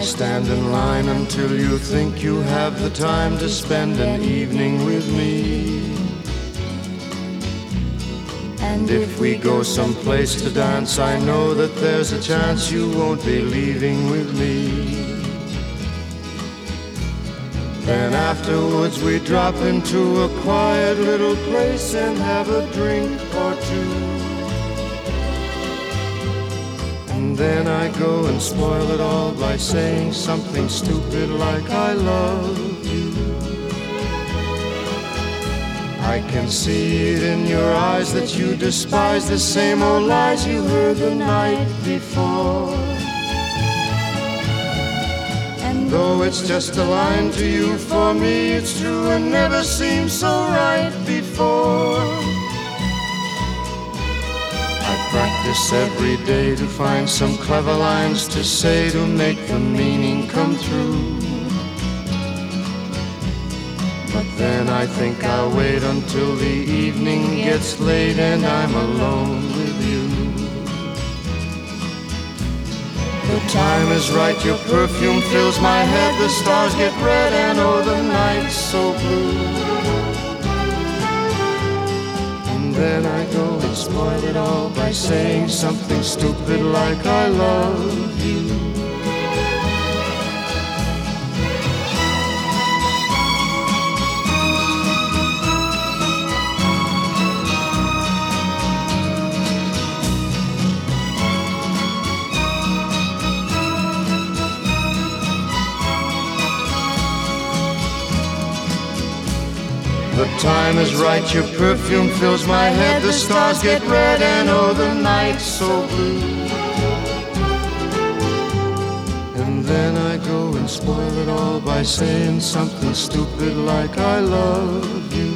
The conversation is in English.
stand in line until you think you have the time to spend an evening with me. And if we go someplace to dance, I know that there's a chance you won't be leaving with me. Then afterwards we drop into a quiet little place and have a drink or two. And then I go and spoil it all by saying something stupid like I love you. I can see it in your eyes that you despise the same old lies you heard the night before. And though it's just a line to you, for me it's true and never seemed so right before. I practice every day to find some clever lines to say to make the meaning come through. But then I think I'll wait until the evening gets late and I'm alone with you. The time is right, your perfume fills my head, the stars get red and oh the night's so blue. And then I go and spoil it all by saying something stupid like I love you. The time is right, your perfume fills my head, the stars get red and oh the night's so blue. And then I go and spoil it all by saying something stupid like I love you.